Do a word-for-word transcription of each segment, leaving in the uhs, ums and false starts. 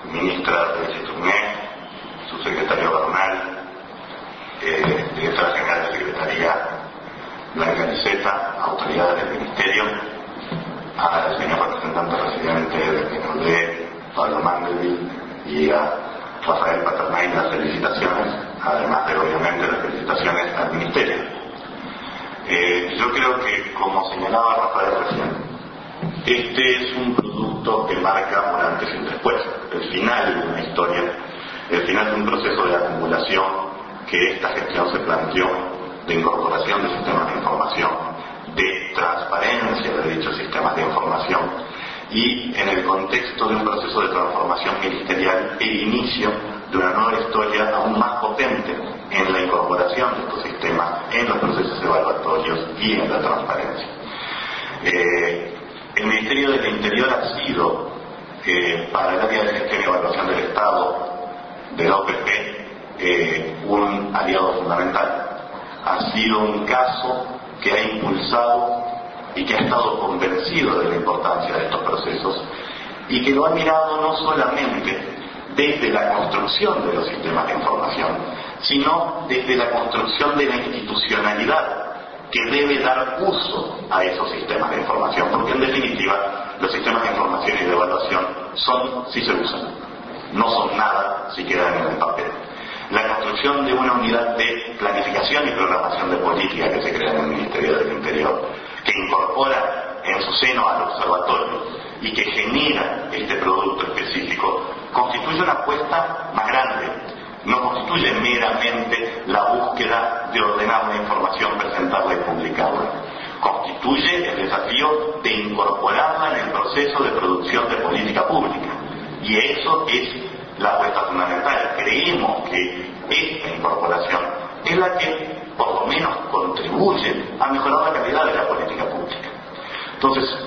ministra Reyes Tourné, subsecretario Bernal, eh, directora general de Secretaría Blanca Niceta, autoridades del Ministerio, al señor representante residente del P N U D, Pablo Mandelville, y a Rafael Paternay, las felicitaciones, además de obviamente las felicitaciones al Ministerio. Eh, yo creo que, como señalaba Rafael recién, este es un producto que marca un antes y un después, el final de una historia, el final de un proceso de acumulación que esta gestión se planteó, de incorporación de sistemas de información, de transparencia de dichos sistemas de información, y en el contexto de un proceso de transformación ministerial, el inicio de una nueva historia aún más potente en la incorporación de estos sistemas en los procesos evaluatorios y en la transparencia. Eh, el Ministerio del Interior ha sido, eh, para el área de gestión y evaluación del Estado, de la O P P, eh, un aliado fundamental. Ha sido un caso que ha impulsado y que ha estado convencido de la importancia de estos procesos y que lo ha mirado no solamente desde la construcción de los sistemas de información, sino desde la construcción de la institucionalidad que debe dar uso a esos sistemas de información, porque en definitiva los sistemas de información y de evaluación son si se usan, no son nada si quedan en el papel. La construcción de una unidad de planificación y programación de política que se crea en el Ministerio del Interior, que incorpora en su seno al observatorio y que genera este producto específico, constituye una apuesta más grande. No constituye meramente la búsqueda de ordenar la información, presentarla y publicarla. Constituye el desafío de incorporarla en el proceso de producción de política pública. Y eso es la apuesta fundamental. Creemos que esta incorporación es la que por lo menos contribuye a mejorar la calidad de la política pública. Entonces,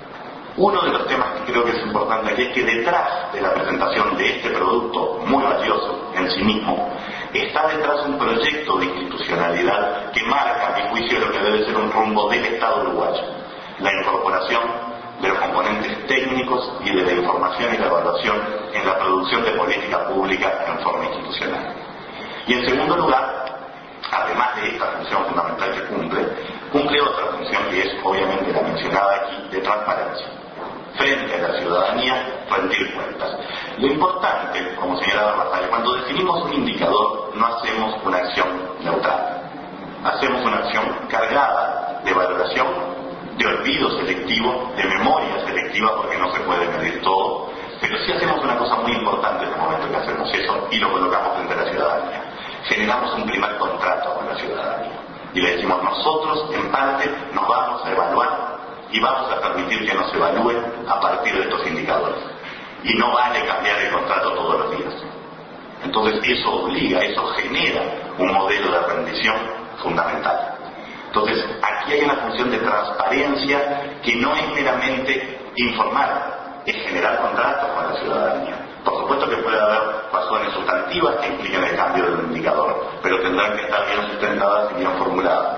uno de los temas que creo que es importante aquí es que detrás de la presentación de este producto muy valioso en sí mismo, está detrás un proyecto de institucionalidad que marca, a mi juicio, lo que debe ser un rumbo del Estado uruguayo: la incorporación de los componentes técnicos y de la información y la evaluación en la producción de política pública en forma institucional. Y en segundo lugar, además de esta función fundamental que cumple, cumple otra función que es obviamente la mencionada aquí, de transparencia. Frente a la ciudadanía, rendir cuentas. Lo importante, como señalaba Rafael, cuando definimos un indicador, no hacemos una acción neutral. Hacemos una acción cargada de valoración, de olvido selectivo, de memoria selectiva, porque no se puede medir todo, pero sí hacemos una cosa muy importante en el momento que hacemos eso y lo colocamos frente a la ciudadanía. Generamos un primer contrato con la ciudadanía y le decimos: nosotros en parte nos vamos a evaluar y vamos a permitir que nos evalúen a partir de estos indicadores, y no vale cambiar el contrato todos los días. Entonces eso obliga, eso genera un modelo de rendición fundamental. Entonces aquí hay una función de transparencia que no es meramente informar, es generar contratos con la ciudadanía. Por supuesto que puede haber razones sustantivas que impliquen el cambio del indicador, pero tendrán que estar bien sustentadas y bien formuladas.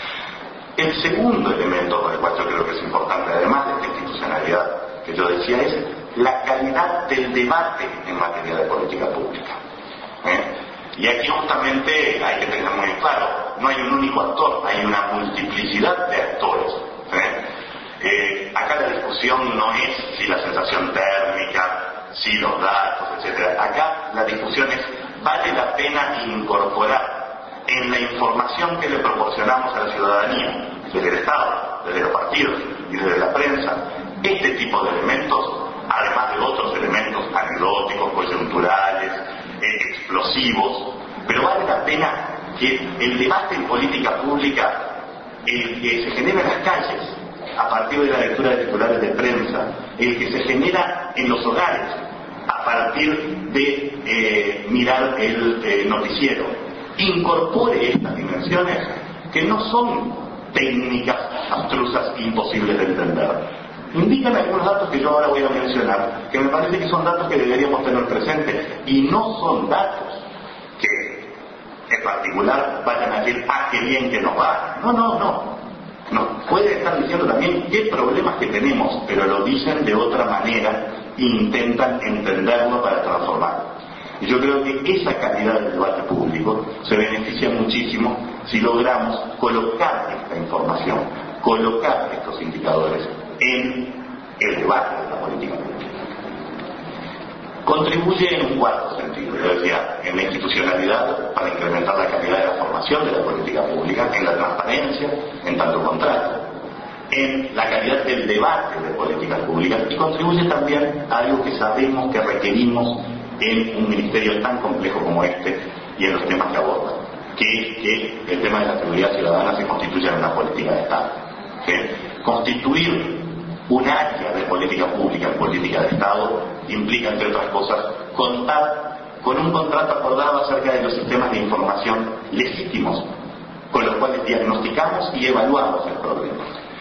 El segundo elemento por el cual yo creo que es importante, además de esta institucionalidad que yo decía, es la calidad del debate en materia de política pública. ¿Eh? Y aquí justamente hay que tener muy claro, no hay un único actor, hay una multiplicidad de actores. ¿Eh? Eh, acá la discusión no es si la sensación térmica, si los datos, etcétera. Acá la discusión es: ¿vale la pena incorporar en la información que le proporcionamos a la ciudadanía, desde el Estado, desde los partidos y desde la prensa, este tipo de elementos, además de otros elementos anecdóticos, coyunturales, eh, explosivos? Pero vale la pena que el debate en política pública el que se genera en las calles, a partir de la lectura de titulares de prensa, el que se genera en los hogares, a partir de eh, mirar el eh, noticiero, incorpore estas dimensiones que no son técnicas abstrusas e imposibles de entender. Indican algunos datos que yo ahora voy a mencionar, que me parece que son datos que deberíamos tener presentes, y no son datos que en particular vayan a decir: ah, qué bien que nos va. No, no, no. Nos puede estar diciendo también qué problemas que tenemos, pero lo dicen de otra manera e intentan entenderlo para Y yo creo que esa calidad del debate público se beneficia muchísimo si logramos colocar esta información, colocar estos indicadores en el debate de la política pública. Contribuye en un cuarto sentido, yo decía, en la institucionalidad para incrementar la calidad de la formación de la política pública, en la transparencia, en tanto contrato, en la calidad del debate de políticas públicas, y contribuye también a algo que sabemos que requerimos en un ministerio tan complejo como este y en los temas que aborda, que es que el tema de la seguridad ciudadana se constituya en una política de Estado. ¿Sí? Constituir un área de política pública en política de Estado implica, entre otras cosas, contar con un contrato acordado acerca de los sistemas de información legítimos con los cuales diagnosticamos y evaluamos el problema.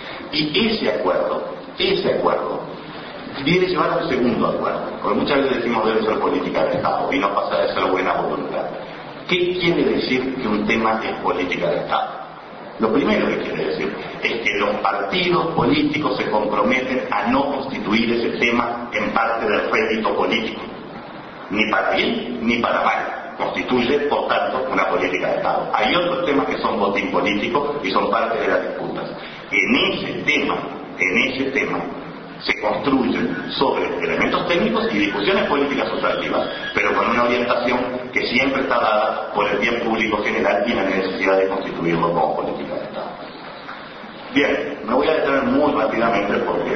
Y ese acuerdo, ese acuerdo, debe llevar al segundo acuerdo, porque muchas veces decimos debe ser política de Estado y no pasa de ser buena voluntad. ¿Qué quiere decir que un tema es política de Estado? Lo primero que quiere decir es que los partidos políticos se comprometen a no constituir ese tema en parte del rédito político, ni para bien ni para mal. Constituye, por tanto, una política de Estado. Hay otros temas que son botín político y son parte de las disputas. En ese tema, en ese tema, se construyen sobre elementos técnicos y discusiones políticas sustantivas, pero con una orientación que siempre está dada por el bien público general y la necesidad de constituirlo como política de Estado. Bien, me voy a detener muy rápidamente porque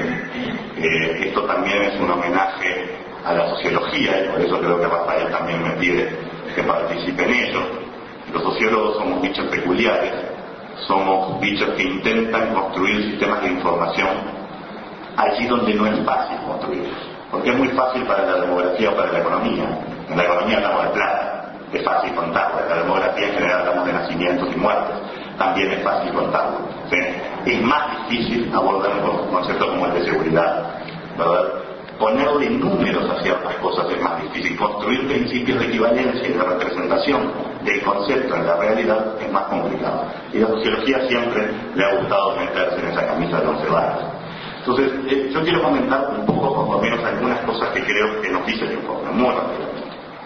eh, esto también es un homenaje a la sociología y por eso creo que Rafael también me pide que participe en ello. Los sociólogos somos bichos peculiares, somos bichos que intentan construir sistemas de información allí donde no es fácil construirlos, porque es muy fácil para la demografía o para la economía. En la economía hablamos de plata, es fácil contarlo. En la demografía en general hablamos de nacimientos y muertes, también es fácil contarlo. ¿Sí? Es más difícil abordar un concepto como el de seguridad, ¿verdad? Ponerle números a ciertas cosas es más difícil. Construir principios de equivalencia y de representación del concepto en la realidad es más complicado. Y la sociología siempre le ha gustado meterse en esa camisa de once varas. Entonces, eh, yo quiero comentar un poco, por lo menos, algunas cosas que creo que nos dice el informe, muy rápidamente.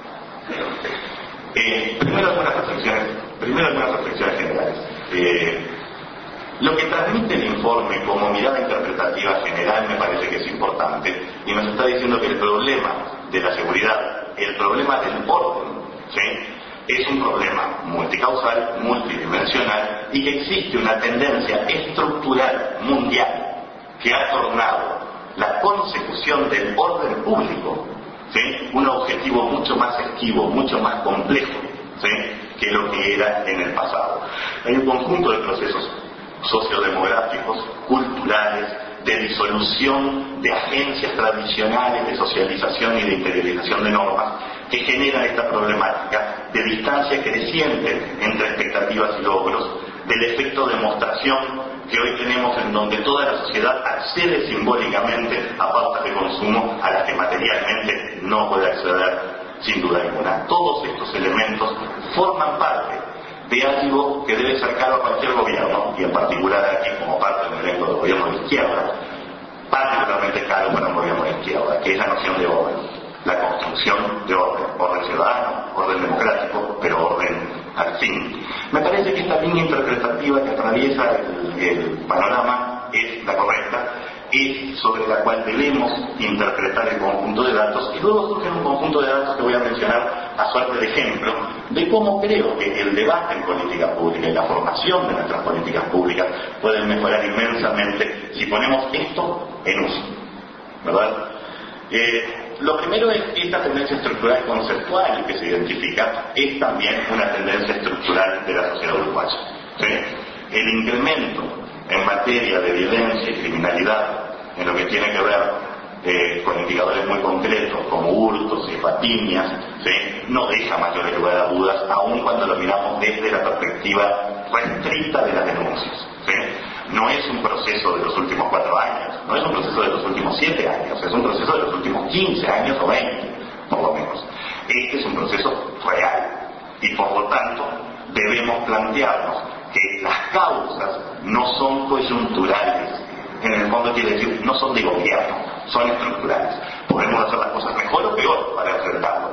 Eh, primero algunas reflexiones, primero algunas reflexiones generales. Eh, lo que transmite el informe como mirada interpretativa general me parece que es importante y nos está diciendo que el problema de la seguridad, el problema del orden, ¿sí?, es un problema multicausal, multidimensional y que existe una tendencia estructural mundial que ha tornado la consecución del orden público, ¿sí?, un objetivo mucho más esquivo, mucho más complejo, ¿sí?, que lo que era en el pasado. Hay un conjunto de procesos sociodemográficos, culturales, de disolución de agencias tradicionales de socialización y de interiorización de normas que generan esta problemática de distancia creciente entre expectativas y logros, del efecto de demostración que hoy tenemos en donde toda la sociedad accede simbólicamente a pautas de consumo a las que materialmente no puede acceder sin duda alguna. Todos estos elementos forman parte de algo que debe ser caro a cualquier gobierno, y en particular aquí como parte del elenco del gobierno de izquierda, particularmente caro para un gobierno de izquierda, que es la noción de orden, la construcción de orden, orden ciudadano, orden democrático, pero orden al fin. Me parece que esta línea interpretativa que atraviesa el, el panorama es la correcta, es sobre la cual debemos interpretar el conjunto de datos, y luego surge un conjunto de datos que voy a mencionar a suerte de ejemplo de cómo creo que el debate en política pública y la formación de nuestras políticas públicas pueden mejorar inmensamente si ponemos esto en uso, ¿verdad? Eh, lo primero es que esta tendencia estructural conceptual que se identifica es también una tendencia estructural de la sociedad uruguaya, ¿sí? El incremento en materia de violencia y criminalidad en lo que tiene que ver eh, con indicadores muy concretos como hurtos y rapiñas, ¿sí?, no deja mayores lugar a dudas, aun cuando lo miramos desde la perspectiva restricta de las denuncias, ¿sí? No es un proceso de los últimos cuatro años, no es un proceso de los últimos siete años, es un proceso de los últimos quince años o veinte, por lo menos. Este es un proceso real y por lo tanto debemos plantearnos que las causas no son coyunturales, en el fondo quiere decir, no son de gobierno, son estructurales. Podemos hacer las cosas mejor o peor para enfrentarlo, eso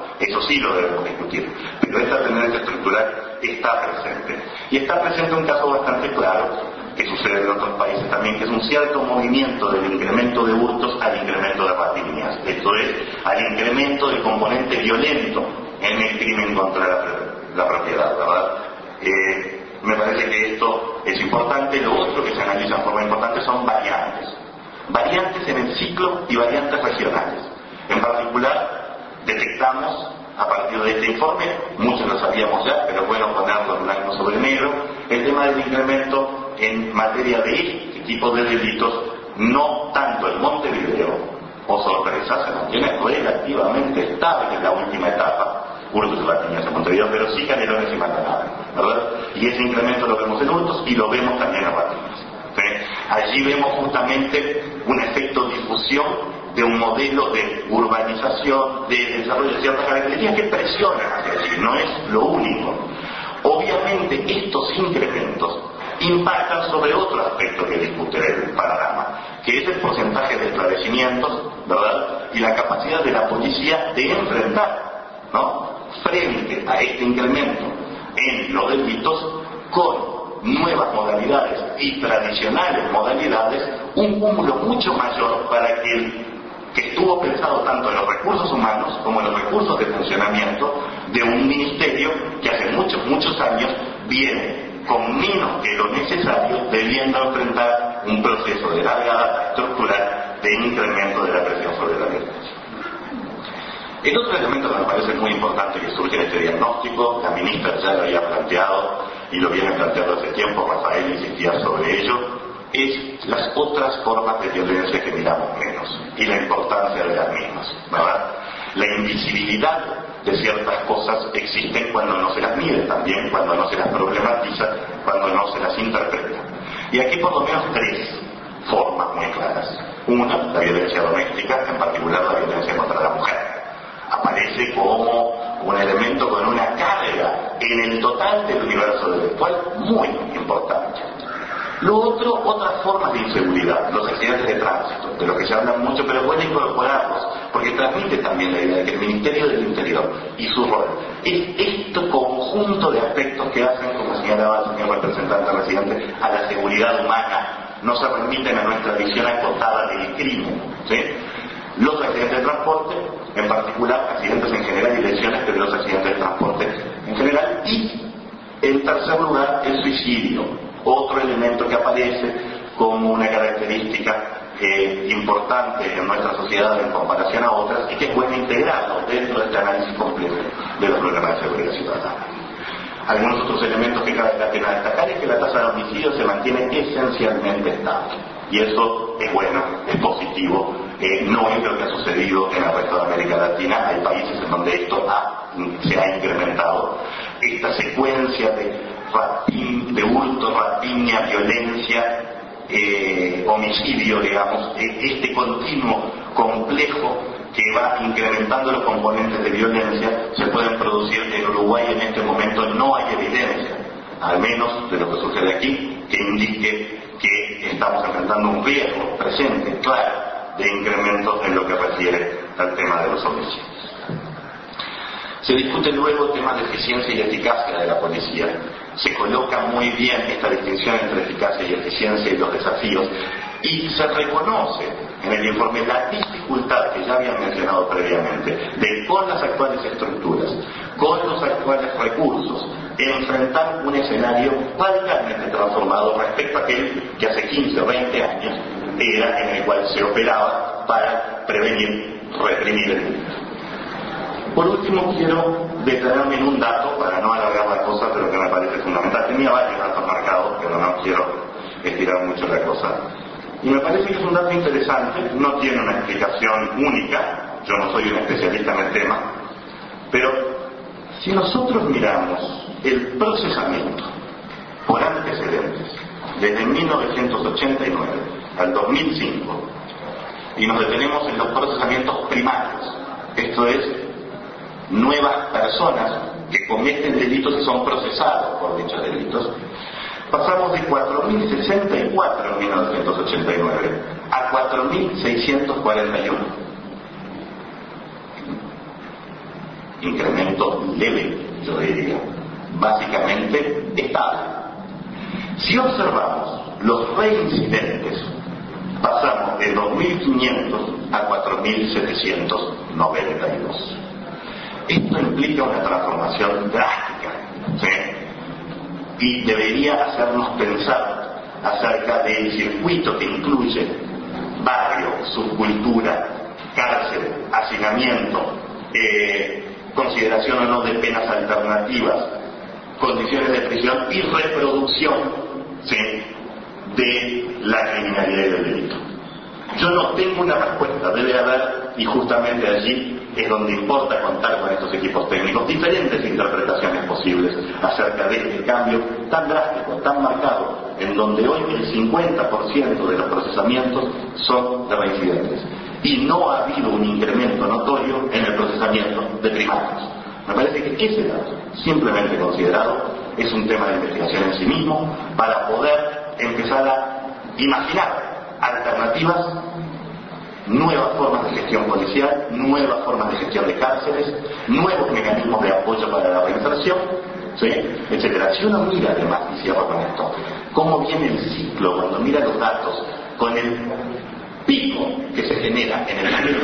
sí lo debemos discutir, pero esta tendencia estructural está presente. Y está presente un caso bastante claro, que sucede en otros países también, que es un cierto movimiento del incremento de hurtos al incremento de rapiñas, esto es, al incremento del componente violento en el crimen contra la, la propiedad, ¿verdad? Eh, me parece que esto es importante. Lo otro que se analiza en forma importante son variantes. Variantes en el ciclo y variantes regionales. En particular, detectamos, a partir de este informe, muchos lo sabíamos ya, pero es bueno ponerlo en blanco sobre negro, el tema del incremento en materia de este tipo de delitos, no tanto en Montevideo, o sorpresa, se mantiene relativamente estable en la última etapa, hurtos y rapiñas en Montevideo, pero sí Canelones y Maldonado, ¿verdad? Y ese incremento lo vemos en hurtos y lo vemos también en rapiñas. ¿Sí? Allí vemos justamente un efecto difusión de un modelo de urbanización, de desarrollo de ciertas características que presionan hacia allí, no es lo único. Obviamente estos incrementos impactan sobre otro aspecto que discute el panorama, que es el porcentaje de esclarecimientos, ¿verdad? Y la capacidad de la policía de enfrentar, ¿no?, frente a este incremento en los delitos con nuevas modalidades y tradicionales modalidades, un cúmulo mucho mayor para que el que estuvo pensado tanto en los recursos humanos como en los recursos de funcionamiento de un ministerio que hace muchos, muchos años viene con menos que lo necesario, debiendo enfrentar un proceso de larga data estructural de incremento de la presión sobre la violencia. El otro elemento que me parece muy importante que surge en este diagnóstico, la ministra ya lo había planteado y lo viene planteando hace tiempo, Rafael insistía sobre ello, es las otras formas de violencia que miramos menos y la importancia de las mismas, ¿verdad? La invisibilidad de ciertas cosas existen cuando no se las mide, también cuando no se las problematiza, cuando no se las interpreta. Y aquí por lo menos tres formas muy claras. Una, la violencia doméstica, en particular la violencia contra la mujer. Aparece como un elemento con una carga en el total del universo delictual muy importante. Lo otro, otras formas de inseguridad, los accidentes de tránsito, de los que se habla mucho, pero es bueno incorporarlos, porque transmite también la idea de que el Ministerio del Interior y su rol es este conjunto de aspectos que hacen, como señalaba el señor representante residente, a la seguridad humana, no se remiten a nuestra visión acotada del crimen, ¿sí? Los accidentes de transporte, en particular, accidentes en general y lesiones, pero los accidentes de transporte en general, y en tercer lugar, el suicidio, otro elemento que aparece como una característica eh, importante en nuestra sociedad en comparación a otras y que es bueno integrarlo dentro de este análisis completo de los problemas de seguridad ciudadana. Algunos otros elementos que cabe la pena destacar es que la tasa de homicidios se mantiene esencialmente estable y eso es bueno, es positivo. Eh, no es lo que ha sucedido en el resto de América Latina. Hay países en donde esto ha, se ha incrementado. Esta secuencia de, rapin, de hurto, rapiña, violencia, eh, homicidio, digamos, eh, este continuo complejo que va incrementando los componentes de violencia, se pueden producir en Uruguay. En este momento no hay evidencia, al menos de lo que sucede aquí, que indique que estamos enfrentando un riesgo presente, claro, de incremento en lo que refiere al tema de los homicidios. Se discute luego temas de eficiencia y eficacia de la policía. Se coloca muy bien esta distinción entre eficacia y eficiencia y los desafíos, y se reconoce en el informe la dificultad que ya habían mencionado previamente de, con las actuales estructuras, con los actuales recursos, enfrentar un escenario radicalmente transformado respecto a aquel que hace quince o veinte años era en el cual se operaba para prevenir, reprimir el delito. Por último, quiero detenerme en un dato, para no alargar la cosa, pero que me parece fundamental. Tenía varios datos marcados, pero no quiero estirar mucho la cosa. Y me parece que es un dato interesante, no tiene una explicación única, yo no soy un especialista en el tema, pero si nosotros miramos el procesamiento por antecedentes desde mil novecientos ochenta y nueve al dos mil cinco y nos detenemos en los procesamientos primarios, esto es, nuevas personas que cometen delitos y son procesados por dichos delitos, pasamos de cuatro mil sesenta y cuatro en mil novecientos ochenta y nueve a cuatro mil seiscientos cuarenta y uno. incremento leve, yo diría, básicamente estable. Si observamos los reincidentes, pasamos de dos mil quinientos a cuatro mil setecientos noventa y dos. Esto implica una transformación drástica, ¿sí? Y debería hacernos pensar acerca del circuito que incluye barrio, subcultura, cárcel, hacinamiento, eh, consideración o no de penas alternativas, condiciones de prisión y reproducción, ¿sí?, de la criminalidad y del delito. Yo no tengo una respuesta, debe haber, y justamente allí es donde importa contar con estos equipos técnicos, diferentes interpretaciones posibles acerca de este cambio tan drástico, tan marcado, en donde hoy el cincuenta por ciento de los procesamientos son de reincidentes y no ha habido un incremento notorio en el procesamiento de primarios. Me parece que ese dato, simplemente considerado, es un tema de investigación en sí mismo para poder empezar a imaginar alternativas, nuevas formas de gestión policial, nuevas formas de gestión de cárceles, nuevos mecanismos de apoyo para la reinserción, ¿sí?, etcétera. Si uno mira además, y cierro con esto, cómo viene el ciclo, cuando mira los datos, con el pico que se genera en el año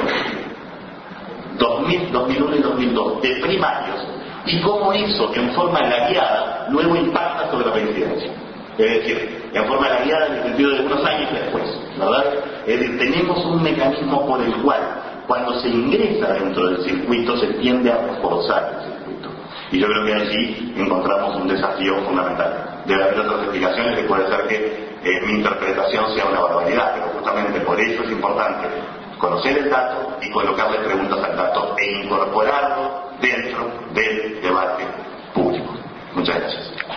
dos mil, dos mil uno y dos mil dos de primarios, y cómo eso en forma lagueada luego impacta sobre la reincidencia. Es decir, en forma lagueada en el sentido de unos años después, ¿verdad? Es decir, tenemos un mecanismo por el cual, cuando se ingresa dentro del circuito, se tiende a reforzar el circuito. Y yo creo que allí encontramos un desafío fundamental. Debe haber otras explicaciones, que puede ser que eh, mi interpretación sea una barbaridad, pero justamente por eso es importante conocer el dato y colocarle preguntas al dato e incorporarlo dentro del debate público. Muchas gracias.